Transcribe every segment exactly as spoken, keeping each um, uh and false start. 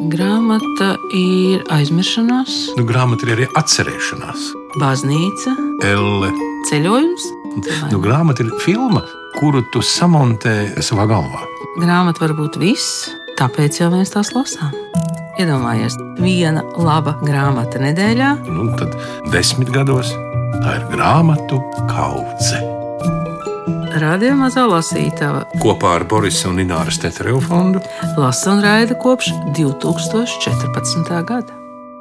Grāmata ir aizmiršanās. Nu, grāmata ir arī atcerēšanās. Baznīca. Elle. Ceļojums. Nu, grāmata ir filma, kuru tu samontē savā galvā. Grāmata var būt viss, tāpēc jau mēs tās lasām. Iedomājies, viena laba grāmata nedēļā. Nu, tad desmit gados tā ir grāmatu kaudze. Radio Mazā lasītava Kopā ar Borisa un Ināras Tetereva fondu lasa un raida kopš divi tūkstoši četrpadsmitā gada.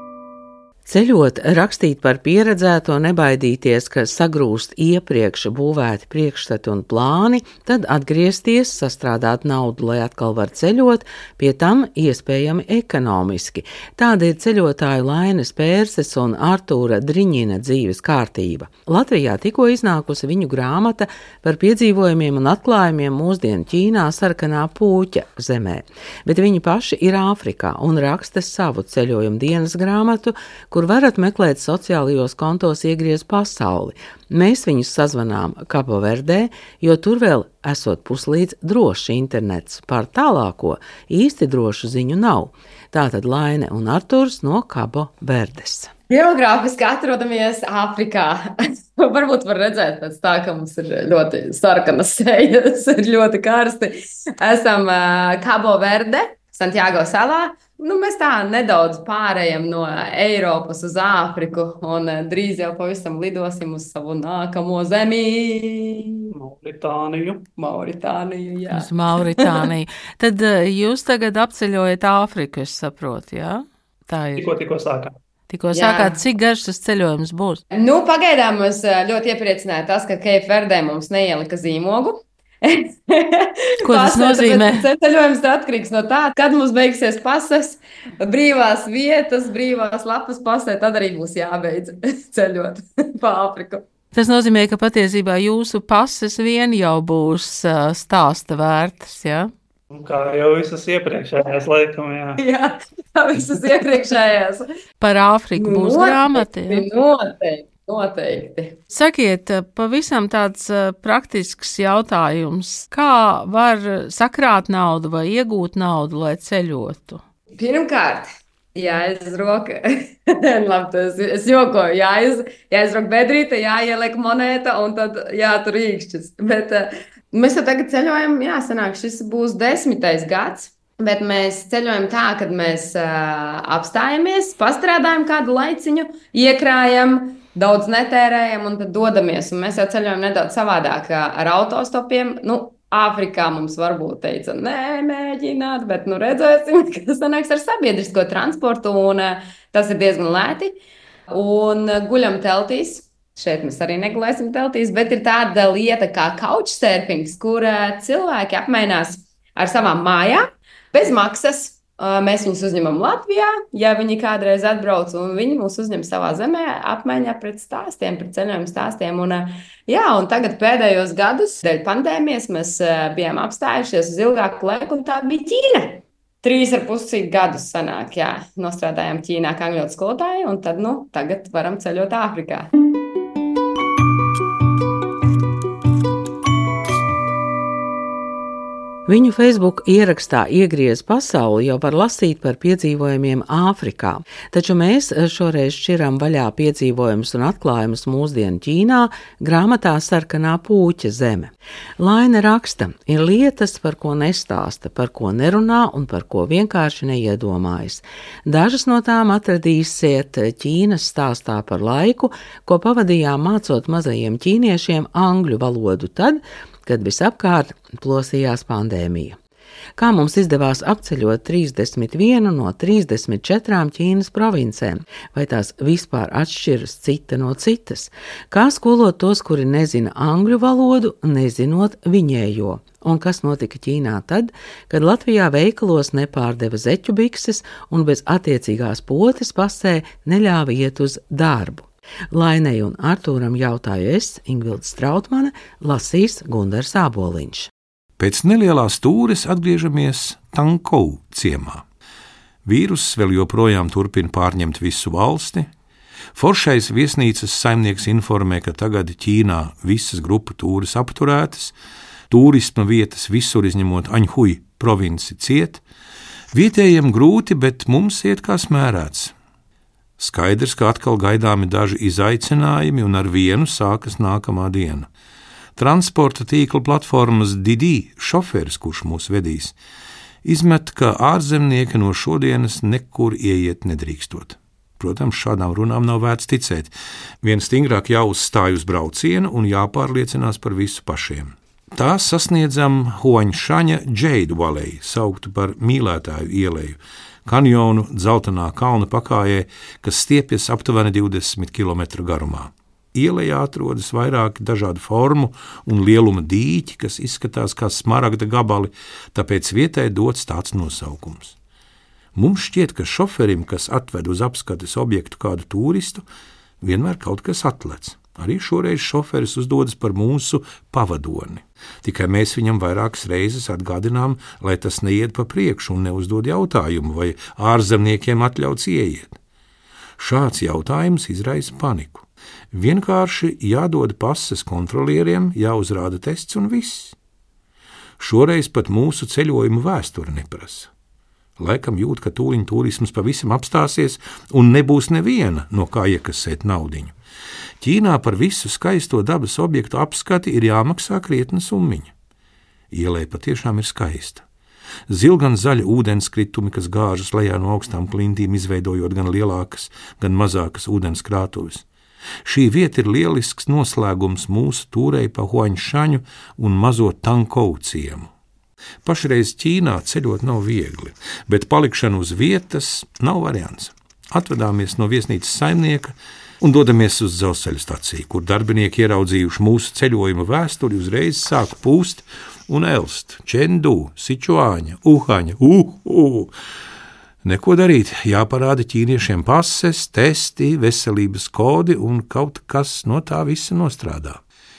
Ceļot, rakstīt par pieredzēto, nebaidīties, ka sagrūst iepriekš būvēti priekšstati un plāni, tad atgriezties, sastrādāt naudu, lai atkal var ceļot, pie tam iespējami ekonomiski. Tāda ir ceļotāju Lainas Pērses un Artūra Driņina dzīves kārtība. Latvijā tikko iznākusi viņu grāmata par piedzīvojumiem un atklājumiem mūsdienu Ķīnā sarkanā pūķa zemē, bet viņi paši ir Āfrikā un raksta savu ceļojumu dienas grāmatu, kur varat meklēt sociālajos kontos Iegriez pasauli. Mēs viņus sazvanām Kabo Verdē, jo tur vēl esot puslīdz drošs internets. Par tālāko īsti drošu ziņu nav. Tātad Laine un Arturs no Kabo Verdes. Geogrāfiski atrodamies Āfrikā. Varbūt var redzēt pēc tā, ka mums ir ļoti sarkanas sejas, ir ļoti karsti. Esam uh, Kabo Verde, Santiago salā. Nu, mēs tā nedaudz pārējam no Eiropas uz Āfriku un drīz jau pavisam lidosim uz savu nākamo zemi. Mauritāniju. Mauritāniju, jā. Uz Mauritāniju. Tad jūs tagad apceļojat Āfriku, es saprotu, jā? Tā ir. Tikko, tikko sākām. Tikko sākāt, cik garš tas ceļojums būs? Nu, pagaidām mums ļoti iepriecināja tas, ka Cape Verdē mums neielika zīmogu. Ko tas nozīmē? Ceļojums atkarīgs no tā, kad mums beigsies pases, brīvās vietas, brīvās lapas pasē, tad arī būs jābeidz ceļot pa Āfriku. Tas nozīmē, ka patiesībā jūsu pases vien jau būs uh, stāsta vērtas, jā? Kā jau visas iepriekšējās laikam, jā. Jā, kā visas iepriekšējās. Par Āfriku būs grāmata, jā? Noteikti. Noteikti. Sakiet, pavisam tāds praktisks jautājums. Kā var sakrāt naudu vai iegūt naudu, lai ceļotu? Pirmkārt, jāizrok, labi, es jokoju, jāiz, jāizrok bedrīte, jāieliek monēta un tad jātur īkšķis. Bet mēs jau tagad ceļojam, jāsanāk, šis būs desmitais gads. Bet mēs ceļojam tā, kad mēs uh, apstājamies, pastrādājam kādu laiciņu, iekrājam, daudz netērējam un tad dodamies. Un mēs jau ceļojam nedaudz savādāk ar autostopiem. Nu, Āfrikā mums varbūt teica, nē, mēģināt, bet nu redzēsim, kas sanāks ar sabiedrisko transportu. Un uh, tas ir diezgan lēti. Un uh, guļam teltīs. Šeit mēs arī negulēsim teltīs, bet ir tāda lieta kā couchsurfings, kur uh, cilvēki apmainās ar savām mājām. Bez maksas mēs viņus uzņemam Latvijā, ja viņi kādreiz atbrauc, un viņi mūs uzņem savā zemē apmaiņā pret stāstiem, pret ceļojumu stāstiem. Un, jā, un tagad pēdējos gadus, dēļ pandēmijas, mēs bijām apstājušies uz ilgāku laiku, un tā bija Ķīna. Trīs ar pusi gadus sanāk, jā, nostrādājām Ķīnā kā angļu skolotāji, un tad, nu, tagad varam ceļot Āfrikā. Viņu Facebook ierakstā Iegriez pasauli jau var lasīt par piedzīvojumiem Āfrikā, taču mēs šoreiz šķiram vaļā piedzīvojumus un atklājumus mūsdienu Ķīnā grāmatā Sarkanā pūķa zeme. Laine raksta, ir lietas, par ko nestāsta, par ko nerunā un par ko vienkārši neiedomājas. Dažas no tām atradīsiet Ķīnas stāstā par laiku, ko pavadījām mācot mazajiem ķīniešiem angļu valodu tad, kad visapkārt plosījās pandēmija. Kā mums izdevās apceļot trīsdesmit vienu no trīsdesmit četrām Ķīnas provincēm, vai tās vispār atšķiras cita no citas? Kā skolot tos, kuri nezina angļu valodu, nezinot viņējo? Un kas notika Ķīnā tad, kad Latvijā veikalos nepārdeva zeķu bikses un bez attiecīgās potes pasē neļāva iet uz darbu? Lainei un Artūram jautāju es, Ingvilda Strautmane, lasīs Gundars Āboliņš. Pēc nelielās tūres atgriežamies Tankou ciemā. Vīruss vēl joprojām turpina pārņemt visu valsti. Foršais viesnīcas saimnieks informē, ka tagad Ķīnā visas grupu tūres apturētas, turisma vietas visur izņemot Aņhui provinci ciet, Vietējiem grūti, bet mums iet kā smērēts. Skaidrs, ka atkal gaidāmi daži izaicinājumi un ar vienu sākas nākamā diena. Transporta tīkla platformas Didi šoferis, kurš mūs vedīs, izmet, ka ārzemnieki no šodienas nekur ieiet nedrīkstot. Protams, šādām runām nav vērts ticēt. Vien stingrāk jāuzstāj uz braucienu un jāpārliecinās par visu pašiem. Tā sasniedzam Huaņšanя Džeidu Valley, sauktu par mīlētāju ieleju, kanjonu dzeltenā kalna pakājē, kas stiepjas aptuveni divdesmit kilometru garumā. Ielejā atrodas vairāki dažādu formu un lieluma dīķi, kas izskatās kā smaragda gabali, tāpēc vietai dots tāds nosaukums. Mums šķiet, ka šoferim, kas atved uz apskates objektu kādu turistu, vienmēr kaut kas atlec. Arī šoreiz šoferis uzdodas par mūsu pavadoni. Tikai mēs viņam vairākas reizes atgādinām, lai tas neiet pa priekšu un neuzdod jautājumu, vai ārzemniekiem atļauts ieiet. Šāds jautājums izraisa paniku. Vienkārši jādod pases kontrolieriem, jāuzrāda tests un viss. Šoreiz pat mūsu ceļojumu vēsture neprasa. Laikam jūt, ka tūliņ turisms pavisam apstāsies un nebūs neviena, no kā iekasēt naudiņu. Ķīnā par visu skaisto dabas objektu apskati ir jāmaksā krietna summiņa. Ielē patiešām ir skaista. Zilgan zaļa ūdenskritumi, kas gāžas lejā no augstām klintīm, izveidojot gan lielākas, gan mazākas ūdenskrātuves. Šī vieta ir lielisks noslēgums mūsu tūrei pa Huaņšanju un mazo Tankou ciemu. Pašreiz Ķīnā ceļot nav viegli, bet palikšana uz vietas nav variants. Atvedāmies no viesnīcas saimnieka un dodamies uz dzelzceļa staciju, kur darbinieki ieraudzījuši mūsu ceļojuma vēsturi uzreiz sāk pūst un elst. Čendu, Sičuāņa, Uhaņa, uh, uh. Neko darīt, jāparāda ķīniešiem pases, testi, veselības kodi un kaut kas no tā visa nostrādā.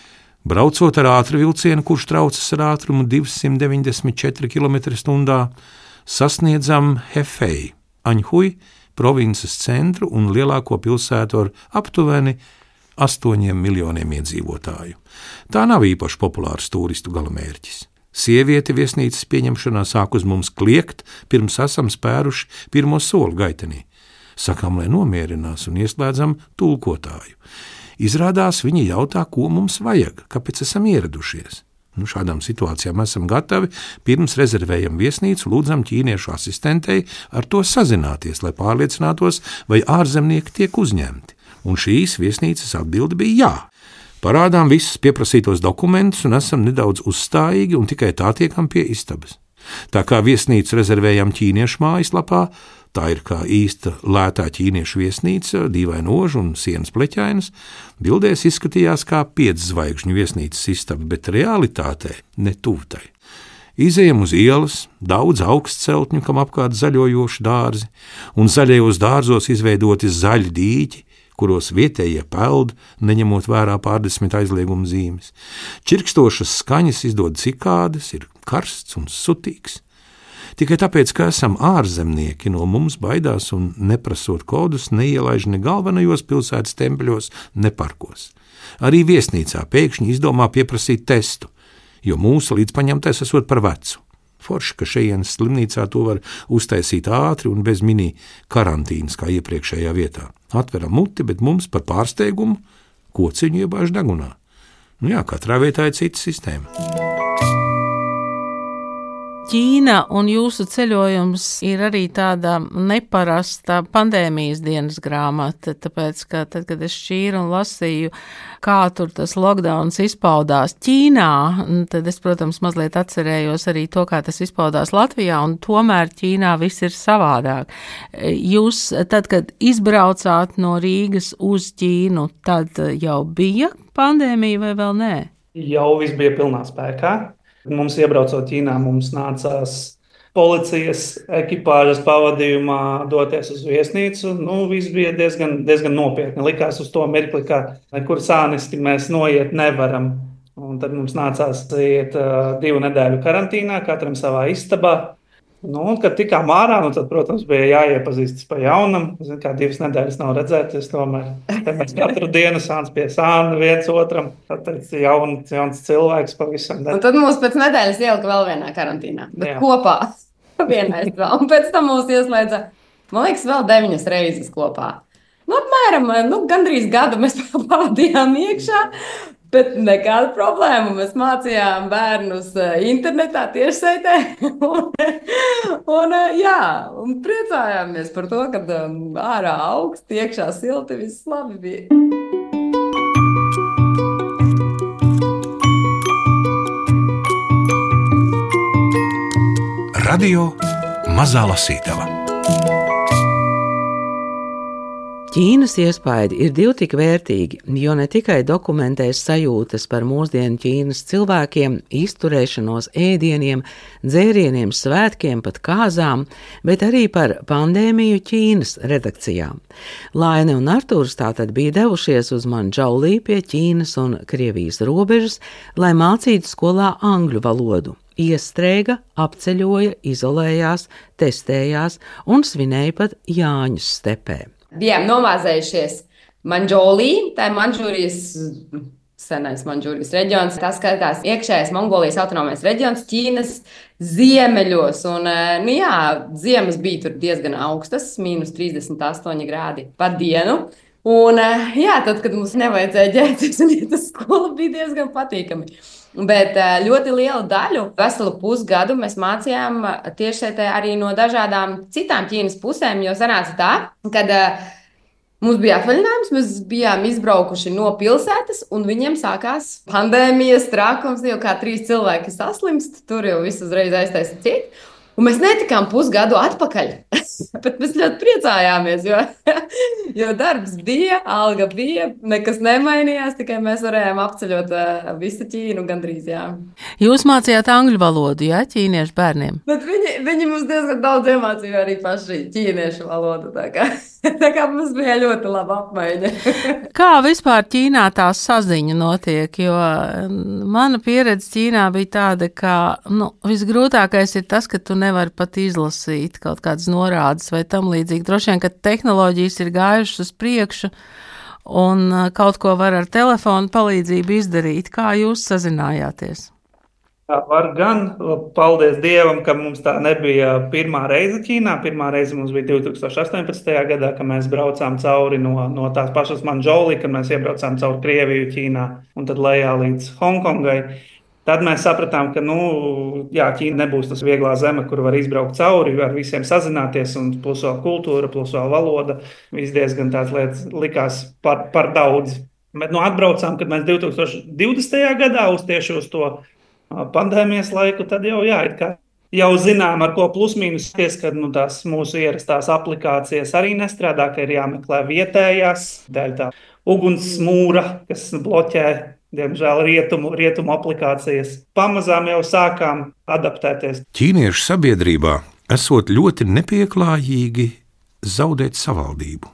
Braucot ar ātrvilcienu, kurš traucas ar ātrumu divsimt deviņdesmit četri kilometri stundā, sasniedzam Hefei, Aņhui, provinces centru un lielāko pilsētu ar aptuveni astoņiem miljoniem iedzīvotāju. Tā nav īpaši populārs turistu galamērķis. Sieviete viesnīcas pieņemšanā sāk uz mums kliegt, pirms esam spēruši pirmo soli gaitenī. Sakām, lai nomierinās un ieslēdzam tulkotāju. Izrādās, viņi jautā, ko mums vajag, kāpēc esam ieradušies. Nu, šādām situācijām esam gatavi, pirms rezervējam viesnīcu, lūdzam ķīniešu asistentei ar to sazināties, lai pārliecinātos, vai ārzemnieki tiek uzņemti. Un šīs viesnīcas atbilde bija jā. Parādām visus pieprasītos dokumentus un esam nedaudz uzstājīgi un tikai tā tiekam pie istabas. Tā kā viesnīcu rezervējam ķīniešu mājaslapā, tā ir kā īsta lētā ķīniešu viesnīca, dīvaina oža un sienas pleķainas, bildēs izskatījās kā piecsvaigžņu viesnīcas istaba, bet realitātē ne tuvtai. Izejam uz ielas, daudz augstceltņu, kam apkārt zaļojoši dārzi, un zaļajos dārzos izveidoti zaļi dīķi, kuros vietējie peld, neņemot vērā pārdesmit aizlieguma zīmes. Čirkstošas skaņas izdod cikādes, ir karsts un sutīgs. Tikai tāpēc, ka esam ārzemnieki, no mums baidās un neprasot kodus neielaiž ne galvenajos pilsētas tempļos, ne parkos. Arī viesnīcā pēkšņi izdomā pieprasīt testu, jo mūsu līdzpaņemtais esot par vecu. Forši, ka šejienes slimnīcā to var uztaisīt ātri un bez mini karantīnas, kā iepriekšējā vietā. Atveram muti, bet mums par pārsteigumu kociņu iebāž degunā. Nu jā, katrā vietā ir cita sistēma. Ķīna un jūsu ceļojums ir arī tāda neparasta pandēmijas dienas grāmata, tāpēc, ka tad, kad es šķīru un lasīju, kā tur tas lockdowns izpaudās Ķīnā, tad es, protams, mazliet atcerējos arī to, kā tas izpaudās Latvijā, un tomēr Ķīnā viss ir savādāk. Jūs, tad, kad izbraucāt no Rīgas uz Ķīnu, tad jau bija pandēmija vai vēl nē? Jau viss bija pilnā spēkā. Mums iebraucot Ķīnā, mums nācās policijas ekipāžas pavadījumā doties uz viesnīcu. Nu, viss bija diezgan, diezgan nopietni. Likās uz to mirkli, ka nekur sāniski mēs noiet nevaram. Un tad mums nācās iet uh, divu nedēļu karantīnā, katram savā istabā. Nu, un, kad tikām ārā, nu, tad, protams, bija jāiepazīstas pa jaunam. Zin, kā divas nedēļas nav redzēties, tomēr mēs katru dienu sāns pie sāna viens otram. Tad jauns, jauns cilvēks pavisam. Un tad mūs pēc nedēļas ielika vēl vienā karantīnā, bet Jā. kopā. Vienā aizbraucu. Un pēc tam mūs ieslēdza, man liekas, vēl deviņas reizes kopā. Nu, apmēram, nu, gandrīz gadu mēs pavadījām iekšā. Bet nekāda problēma. Mēs mācījām bērnus internetā, tiešsaitē. un, un, jā, un priecājāmies par to, ka ārā augsts, iekšā silti, viss labi bija. Radio Mazā Lasītava. Ķīnas iespaidi ir divi tik vērtīgi, jo ne tikai dokumentēs sajūtas par mūsdienu Ķīnas cilvēkiem, izturēšanos, ēdieniem, dzērieniem, svētkiem, pat kāzām, bet arī par pandēmiju Ķīnas redakcijām. Laine un Artūrs tātad bija devušies uz Mandžaulī pie Ķīnas un Krievijas robežas, lai mācītu skolā angļu valodu. Iestrēga, apceļoja, izolējās, testējās un svinēja pat Jāņus stepē. Bijām nomāzējušies Mandžaulī, tā ir Mandžūrijas, senais Mandžūrijas reģions. Tas skatās iekšējais Mongolijas autonomais reģions Ķīnas ziemeļos. Un, nu jā, ziemas bija tur diezgan augstas, mīnus trīsdesmit astoņi grādi pa dienu. Un jā, tad, kad mums nevajadzēja ģērbties un iet uz skolu, bija diezgan patīkami. Bet ļoti lielu daļu, veselu pusgadu mēs mācījām tiešsaitē arī no dažādām citām Ķīnas pusēm, jo sanāca tā, kad mums bija atvaļinājums, mēs bijām izbraukuši no pilsētas, un viņiem sākās pandēmijas trakums, jau kā trīs cilvēki saslimst, tur jau viss uzreiz aiztaisa ciet. Un mēs netikām pusgadu atpakaļ, bet mēs ļoti priecājāmies, jo, jo darbs bija, alga bija, nekas nemainījās, tikai mēs varējām apceļot visu Ķīnu gandrīz, jā. Jūs mācījāt angļu valodu, jā, ķīniešu bērniem? Bet viņi, viņi mums diezgan daudz iemācīja arī paši ķīniešu valodu, tā kā, tā kā mums bija ļoti laba apmaiņa. Kā vispār Ķīnā tā saziņa notiek, jo mana pieredze Ķīnā bija tāda, ka, nu, visgrūtākais ir tas, ka tu nevar pat izlasīt kaut kādas norādes vai tam līdzīgi. Droši vien, ka tehnoloģijas ir gājušas uz priekšu un kaut ko var ar telefonu palīdzību izdarīt. Kā jūs sazinājāties? Tā var gan. Paldies Dievam, ka mums tā nebija pirmā reize Ķīnā. Pirmā reize mums bija divi tūkstoši astoņpadsmitajā gadā, kad mēs braucām cauri no, no tās pašas Mandžaulī, kad mēs iebraucām cauri Krieviju Ķīnā un tad lejā līdz Hongkongai. Tad mēs sapratām, ka nu, jā, Ķīna nebūs tas vieglā zeme, kur var izbraukt cauri, ar visiem sazināties, un plus vēl kultūra, plus vēl valoda. Viss diezgan tās lietas likās par, par daudz. Bet nu, atbraucām, kad mēs divi tūkstoši divdesmitajā gadā uz tieši uz to pandēmijas laiku, tad jau, jā, it kā jau zinām, ar ko plus mīnus ties, kad nu, tās mūsu ierastās aplikācijas arī nestrādā, ka ir jāmeklē vietējās, dēļ tā ugunsmūra, kas bloķē. Diemžēl rietumu, rietumu aplikācijas. Pamazām jau sākām adaptēties. Ķīniešu sabiedrībā esot ļoti nepieklājīgi zaudēt savaldību,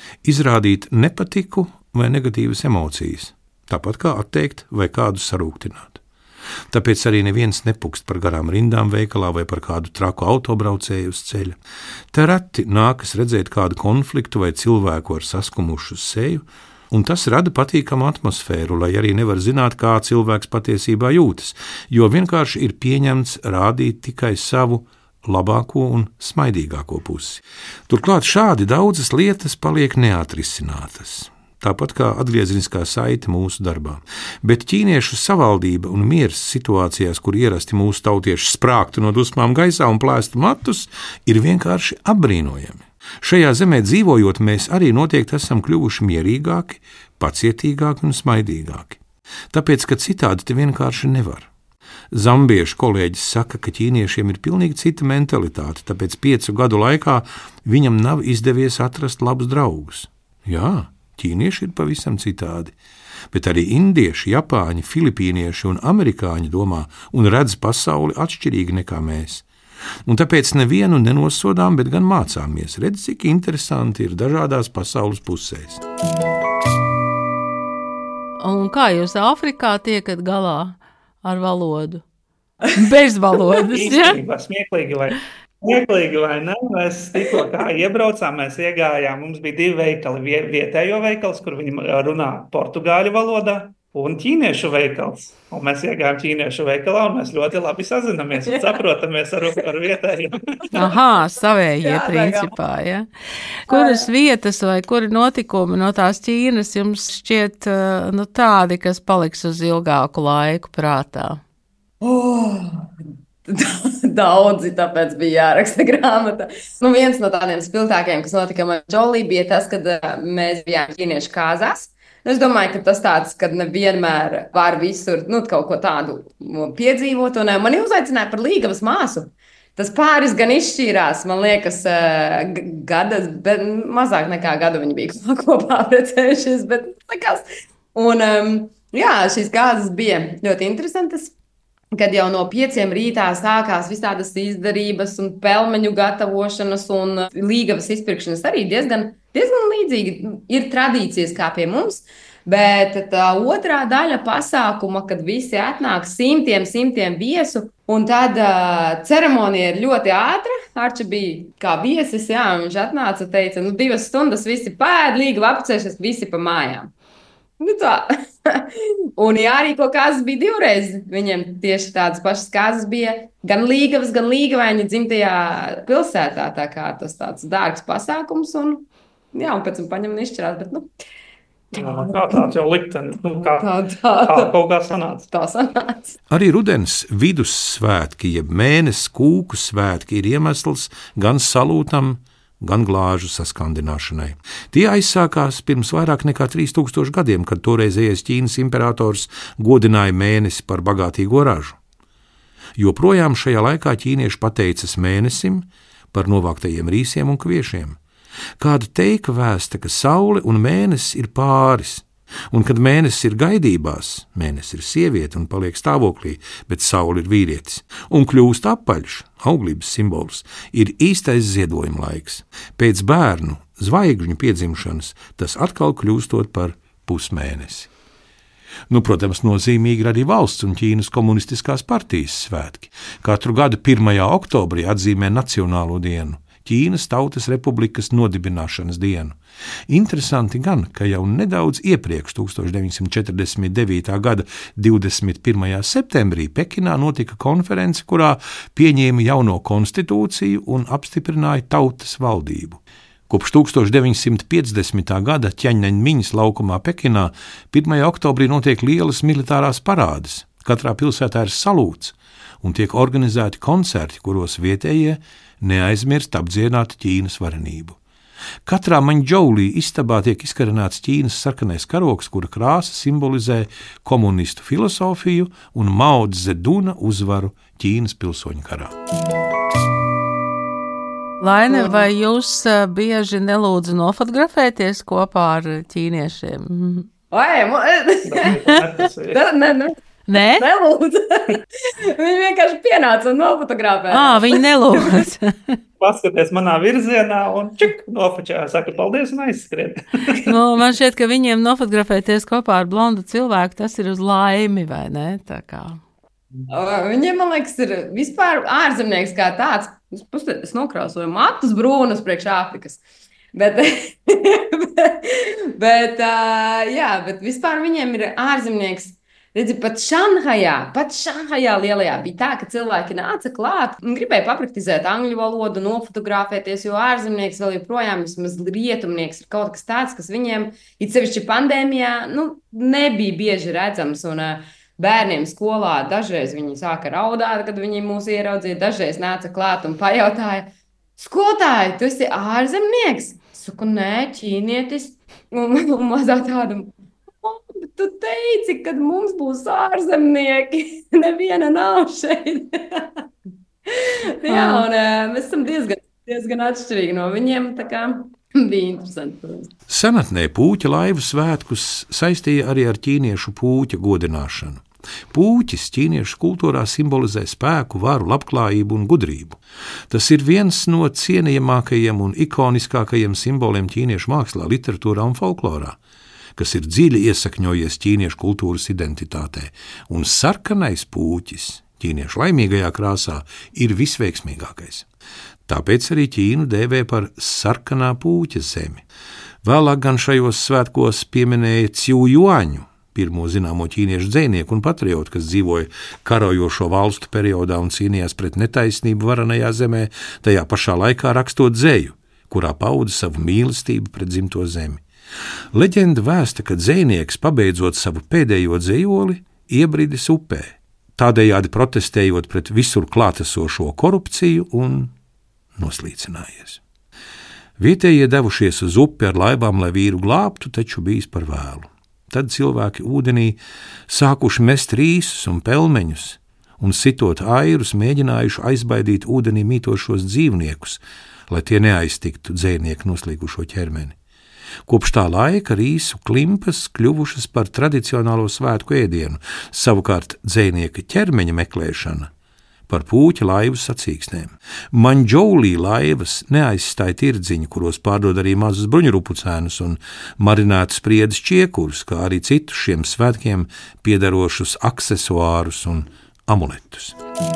izrādīt nepatiku vai negatīvas emocijas, tāpat kā atteikt vai kādu sarūktināt. Tāpēc arī neviens nepukst par garām rindām veikalā vai par kādu traku autobraucēju uz ceļa. Te reti nākas redzēt kādu konfliktu vai cilvēku ar saskumušu seju, un tas rada patīkamu atmosfēru, lai arī nevar zināt, kā cilvēks patiesībā jūtas, jo vienkārši ir pieņemts rādīt tikai savu labāko un smaidīgāko pusi. Turklāt šādi daudzas lietas paliek neatrisinātas, tāpat kā atgriezeniskā saite mūsu darbā. Bet ķīniešu savaldība un miers situācijās, kur ierasti mūsu tautieši sprāktu no dusmām gaisā un plēstu matus, ir vienkārši apbrīnojami. Šajā zemē dzīvojot, mēs arī noteikti esam kļuvuši mierīgāki, pacietīgāki un smaidīgāki. Tāpēc, ka citādi te vienkārši nevar. Zambiešu kolēģis saka, ka ķīniešiem ir pilnīgi cita mentalitāte, tāpēc piecu gadu laikā viņam nav izdevies atrast labus draugus. Jā, ķīnieši ir pavisam citādi, bet arī indieši, japāņi, filipīnieši un amerikāņi domā un redz pasauli atšķirīgi nekā mēs. Un tāpēc nevienu nenosodām, bet gan mācāmies. Redz, cik interesanti ir dažādās pasaules pusēs. Un kā jūs Āfrikā tiekat galā ar valodu? Bez valodas, ja? Īstenībā smieklīgi vai, smieklīgi vai ne? Mēs tikko kā iebraucām, mēs iegājām, mums bija divi veikali. Vietējo veikals, kur viņi runā portugāļu valodā, un ķīniešu veikals. Un mēs iegājām ķīniešu veikalā, un mēs ļoti labi sazinamies un saprotamies ar, ar vietējiem. Aha, savējie principā, ja. Kuras vietas vai kuri notikumi no tās Ķīnas jums šķiet nu, tādi, kas paliks uz ilgāku laiku prātā? Oh, daudzi, tāpēc bija jāraksta grāmata. Nu, viens no tādiem spilgtākajiem, kas notika man Džolī, bija tas, kad mēs bijām ķīniešu kāzās. Es domāju, ka tas tāds, kad nevienmēr var visur nu, kaut ko tādu piedzīvot. Un mani uzaicināja par Līgavas māsu. Tas pāris gan izšķīrās, man liekas, gada, bet mazāk nekā gadu viņi bija kopā precējušies. Bet, likās. Un jā, šīs kāzas bija ļoti interesantas. Kad jau no pieciem rītā sākās visādas izdarības un pelmeņu gatavošanas un līgavas izpirkšanas arī diezgan, diezgan līdzīgi ir tradīcijas kā pie mums, bet tā otrā daļa pasākuma, kad visi atnāk simtiem, simtiem viesu, un tad uh, ceremonija ir ļoti ātra. Arči bija kā viesis, jā, viņš atnāca un teica, nu divas stundas visi pēd, līgava apcēšas, visi pa mājām. Nu tā. Un jārīko kāzas bija divreiz. Viņiem tieši tādas pašas kāzas bija gan Līgavas, gan Līgavaiņu dzimtajā pilsētā. Tā kā tas tāds dārgs pasākums. Un, jā, un pēc tam paņem un izšķirās. Bet, nu, jā, kā tāds jau likteni. Nu, kā, tā, tā, kā kaut kā sanāca. Tā sanāca. Arī rudens vidussvētki, jeb mēnesis kūku svētki ir iemesls gan salūtam, gan glāžu saskandināšanai. Tie aizsākās pirms vairāk nekā trīs tūkstoši gadiem, kad toreizējais Ķīnas imperators godināja mēnesi par bagātīgo ražu. Joprojām šajā laikā ķīnieši pateicas mēnesim par novāktajiem rīsiem un kviešiem. Kāda teika vēsta, ka saule un mēnesis ir pāris, un kad mēnesis ir gaidībās, mēnesis ir sieviete un paliek stāvoklī, bet saule ir vīrietis, un kļūst apaļš, auglības simbols, ir īstais ziedojuma laiks. Pēc bērnu zvaigžņu piedzimšanas tas atkal kļūstot par pusmēnesi. Nu, protams, nozīmīgi ir arī valsts un Ķīnas komunistiskās partijas svētki. Katru gadu pirmajā oktobrī atzīmē Nacionālo dienu, Ķīnas Tautas Republikas nodibināšanas dienu. Interesanti gan, ka jau nedaudz iepriekš, tūkstoš deviņsimt četrdesmit devītā gada divdesmit pirmajā septembrī, Pekinā notika konference, kurā pieņēma jauno konstitūciju un apstiprināja tautas valdību. Kopš tūkstoš deviņsimt piecdesmitā gada Ķaņaņmiņas laukumā Pekinā pirmajā oktobrī notiek lielas militārās parādes. Katrā pilsētā ir salūts un tiek organizēti koncerti, kuros vietējie neaizmirst apdziedāt Ķīnas varenību. Katrā Maņģoulī istabā tiek izkarināts Ķīnas sarkanais karogs, kura krāsa simbolizē komunistu filosofiju un Mao Dzeduna uzvaru Ķīnas pilsoņu karā. Laine, vai jūs bieži nelūdzu nofotografēties kopā ar ķīniešiem? Vai, ne, ne. Nē? Nelūdzu. Viņi vienkārši pienāca un nofotografēja. Ā, viņi nelūdzu. Paskaties manā virzienā un čik, nofočā, saka paldies un aizskrien. Nu, man šķiet, ka viņiem nofotografēties kopā ar blondu cilvēku, tas ir uz laimi, vai ne? Tā kā. Viņiem, man liekas, ir vispār ārzemnieks kā tāds. Es nokrāsoju matus brūnus priekš Āfrikas. Bet, bet, bet, jā, bet vispār viņiem ir ārzemnieks. Redzi, pat Šanhajā, pat Šanhajā lielajā bija tā, ka cilvēki nāca klāt un gribēja papraktizēt angļu valodu, nofotografēties, jo ārzemnieks vēl joprojām, vismaz rietumnieks, ir kaut kas tāds, kas viņiem, it sevišķi pandēmijā, nu, nebija bieži redzams. Un uh, bērniem skolā dažreiz viņi sāka raudāt, kad viņi mūs ieraudzīja, dažreiz nāca klāt un pajautāja, skolotāji, tu esi ārzemnieks? Saku, nē, ķīnietis. Un, un mazā tāda... Tu teici, kad mums būs ārzemnieki. Neviena nav šeit. Jā, un mēs esam diezgan, diezgan atšķirīgi no viņiem. Tā kā bija interesanti. Senatnē pūķa laivu svētkus saistīja arī ar ķīniešu pūķa godināšanu. Pūķis ķīniešu kultūrā simbolizē spēku, varu, labklājību un gudrību. Tas ir viens no cienījamākajiem un ikoniskākajiem simboliem ķīniešu mākslā, literatūrā un folklorā, kas ir dziļi iesakņojies ķīniešu kultūras identitātē, un sarkanais pūķis ķīniešu laimīgajā krāsā ir visveiksmīgākais. Tāpēc arī Ķīnu dēvē par sarkanā pūķa zemi. Vēlāk gan šajos svētkos pieminēja Ciujuaņu, pirmo zināmo ķīniešu dzejnieku un patriotu, kas dzīvoja karojošo valstu periodā un cīnījās pret netaisnību varanajā zemē, tajā pašā laikā rakstot dzeju, kurā pauda savu mīlestību pret dzimto zemi. Leģenda vēsta, ka dzejnieks, pabeidzot savu pēdējo dzejoli, iebridis upē, tādējādi protestējot pret visur klātesošo korupciju un noslīcinājies. Vietējie devušies uz upi ar laivām, lai vīru glābtu, taču bijis par vēlu. Tad cilvēki ūdenī sākuši mest rīsus un pelmeņus, un sitot airus mēģinājuši aizbaidīt ūdenī mītošos dzīvniekus, lai tie neaiztiktu dzejnieku noslīkušo ķermeni. Kopš tā laika rīsu klimpas kļuvušas par tradicionālo svētku ēdienu, savukārt dzejnieka ķermeņa meklēšana par pūķa laivu sacīksnēm. Manģoulī laivas neaizstāja tirdziņu, kuros pārdod arī mazus bruņurupucēnus un marinētus priedes čiekurus, kā arī citus šiem svētkiem piederošus aksesuārus un amuletus.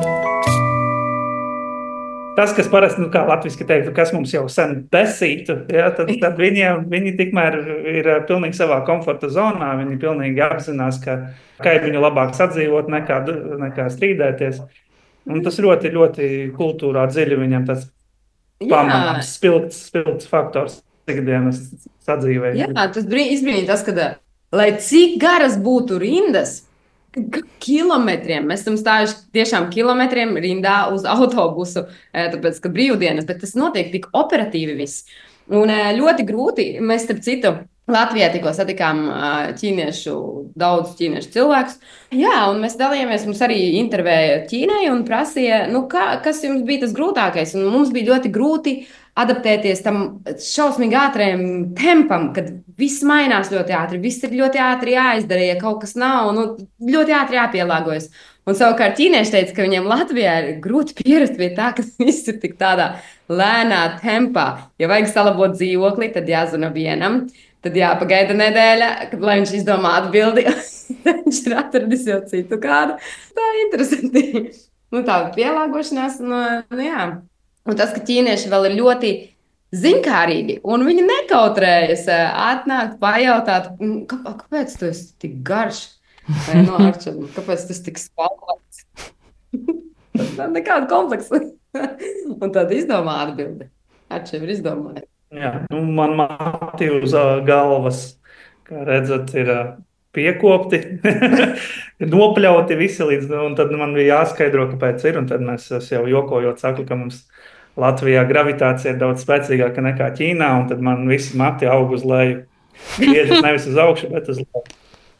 Tas, kas parasti, nu, kā latviski teiktu, kas mums jau sen besītu, ja, tad, tad viņiem, viņi tikmēr ir pilnīgi savā komforta zonā, viņi pilnīgi apzinās, ka, ka ir viņu labāk sadzīvot nekā, nekā strīdēties. Un tas ļoti, ļoti kultūrā dziļi viņam tas pamanāms, spilgts, spilgts faktors ikdienas sadzīvē. Jā, tas izbrīnīt tas, ka, lai cik garas būtu rindas, kilometriem, mēs esam stājuši tiešām kilometriem rindā uz autobusu, tāpēc, ka brīvdienas, bet tas notiek tik operatīvi viss. Un ļoti grūti, mēs starp citu, Latvijā tikko satikām ķīniešu, daudz ķīniešu cilvēkus. Jā, un mēs dalījāmies, mums arī intervēja Ķīnai un prasīja, nu, kā, kas jums bija tas grūtākais. Un mums bija ļoti grūti adaptēties tam šausmīgi ātriem tempam, kad viss mainās ļoti ātri, viss ir ļoti ātri jāizdara, ja kaut kas nav, nu, ļoti ātri jāpielāgojas. Un savukārt ķīnieši teica, ka viņiem Latvijā ir grūti pierast pie tā, ka viss ir tik tādā lēnā tempā. Ja vajag salabot dzīvokli, tad jāzuna vienam. Tad jāpagaida nedēļa, kad, lai viņš izdomā atbildi, viņš ir atradis jau citu kādu. Tā ir interesanti. Nu, tā pielāgošanās, nu, nu jā. Un tas, ka ķīnieši vēl ir ļoti ziņkārīgi, un viņi nekautrējas atnākt, pajautāt, kāpēc tu esi tik garš? Vai, no, Arča, kāpēc tu esi tik spalvats? Nekādu kompleksu. Un tad izdomā atbildi. Arča ir izdomāja. Jā, nu, man mati uz galvas, kā redzat, ir piekopti, nopļauti visi līdz, un tad man bija jāskaidro, kāpēc ir, un tad mēs jau jokojot saku, ka mums Latvijā gravitācija ir daudz spēcīgāka nekā Ķīnā, un tad man visi mati aug uz leju. Bieži nevis uz augšu, bet uz leju.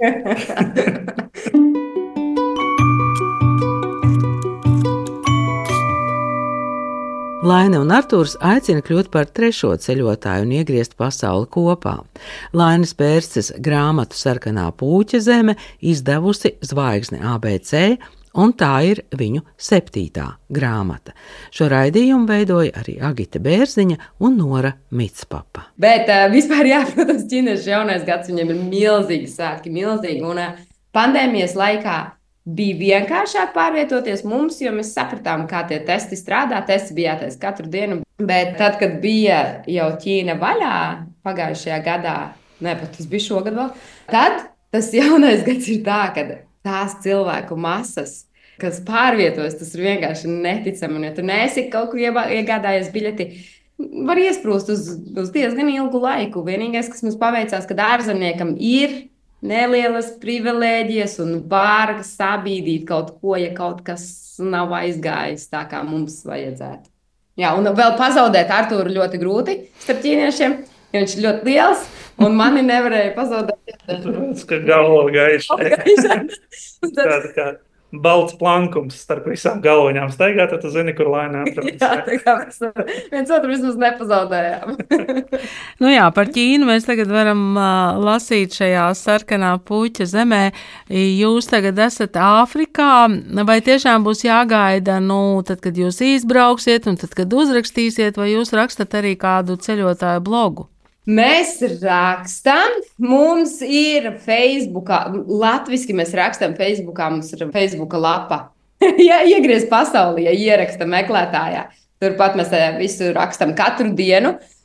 Laine un Artūrs aicina kļūt par trešo ceļotāju un iegriezt pasauli kopā. Lainas Pērstes grāmatu Sarkanā puķa zeme izdevusi Zvaigzne A B C, un tā ir viņu septītā grāmata. Šo raidījumu veidoja arī Agita Bērziņa un Nora Mitspapa. Bet uh, vispār, jā, protams, ķīniešu jaunais gads viņiem ir milzīgi svētki, milzīgi, un uh, pandēmijas laikā bija vienkāršāk pārvietoties mums, jo mēs sapratām, kā tie testi strādā. Testi bija jātaisa katru dienu. Bet tad, kad bija jau Ķīna vaļā pagājušajā gadā, ne, pat tas bija šogad vēl, tad tas jaunais gads ir tā, ka tās cilvēku masas, kas pārvietojas, tas ir vienkārši neticami. Un ja tu neesi kaut kur iegādājies biļeti, var iesprūst uz, uz diezgan ilgu laiku. Vienīgais, kas mums paveicās, kad ārzemniekam ir nelielas privilēģijas un var sabīdīt kaut ko, ja kaut kas nav aizgājis tā, kā mums vajadzētu. Jā, un vēl pazaudēt Artūru ļoti grūti starp ķīniešiem, jo viņš ir ļoti liels, un mani nevarēja pazaudēt. Tas, ka galva gaiša. Tāda kā balts plankums starp visām galvaņām staigā, tad tu zini, kur Laina atrodas. Jā, tā kā mēs viens otru vismaz nepazaudējām. Nu jā, par Ķīnu mēs tagad varam uh, lasīt šajā Sarkanā puķa zemē. Jūs tagad esat Āfrikā, vai tiešām būs jāgaida, nu, tad, kad jūs izbrauksiet un tad, kad uzrakstīsiet, vai jūs rakstat arī kādu ceļotāju blogu? Mēs rakstam, mums ir Facebookā, latviski mēs rakstam Facebookā, mums ir Facebooka lapa. Ja iegriez pasaulī, ja ieraksta meklētājā, turpat mēs visu rakstam katru dienu.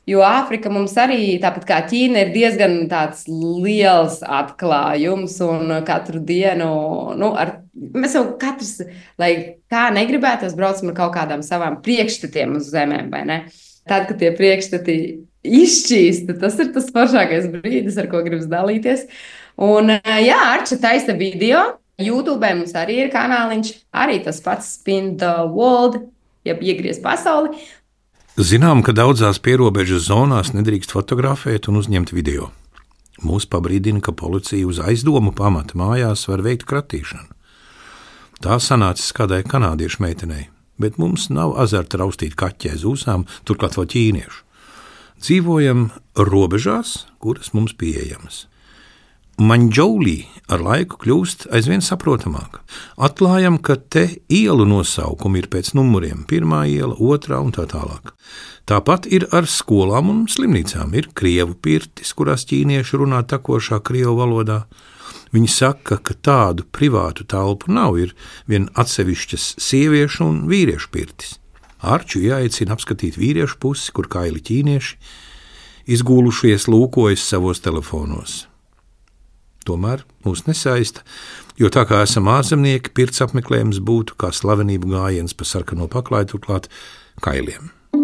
Jo Āfrika mums arī, tāpat kā Ķīna, ir diezgan tāds liels atklājums, un katru dienu, nu, ar, mēs jau katrs, lai kā negribētos, braucam ar kaut kādām savām priekšstatiem uz zemēm, vai ne? Tad, kad tie priekšstati izšķīst, tas ir tas foršākais brīdis, ar ko gribas dalīties. Un jā, Arča taisa video, YouTube mums arī ir kanāliņš, arī tas pats Spin the World, jeb iegriez pasauli. Zinām, ka daudzās pierobežas zonās nedrīkst fotografēt un uzņemt video. Mūs pabrīdina, ka policija uz aizdomu pamata mājās var veikt kratīšanu. Tā sanācis kādai kanādiešu meitenei, bet mums nav azarta raustīt kaķi aiz ūsām, turklāt vēl ķīniešu. Dzīvojam robežās, kuras mums pieejamas. Manģolī ar laiku kļūst aizvien saprotamāk. Atklājam, ka te ielu nosaukumi ir pēc numuriem – pirmā iela, otrā un tā tālāk. Tāpat ir ar skolām un slimnīcām. Ir krievu pirtis, kurās ķīnieši runā takošā krievu valodā. Viņi saka, ka tādu privātu telpu nav, ir vien atsevišķas sieviešu un vīriešu pirtis. Arču jāicina apskatīt vīriešu pusi, kur kaili ķīnieši izgūlušies lūkojas savos telefonos. Tomēr mūs nesaista, jo tā kā esam ārzemnieki, pirts apmeklējums būtu kā slavenību gājiens pa sarkano paklāju, turklāt kailiem.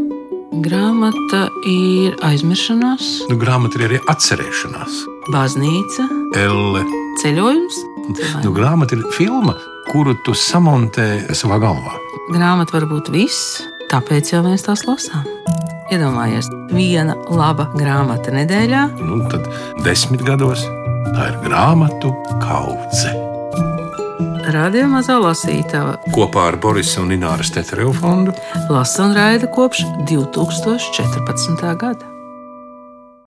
Grāmata ir aizmiršanās, Nu, grāmata ir arī atcerēšanās. baznīca, Elle. ceļojums. Nu, grāmata ir filma, kuru tu samontē savā galvā. Grāmata var būt viss, tāpēc jau mēs tās lasām. Iedomājies, viena laba grāmata nedēļā. Nu, tad desmit gados tā ir grāmatu kaudze. Radio Mazā lasītava Kopā ar Borisa un Ināras Tetereva fondu lasa un raida kopš divi tūkstoši četrpadsmitā gada.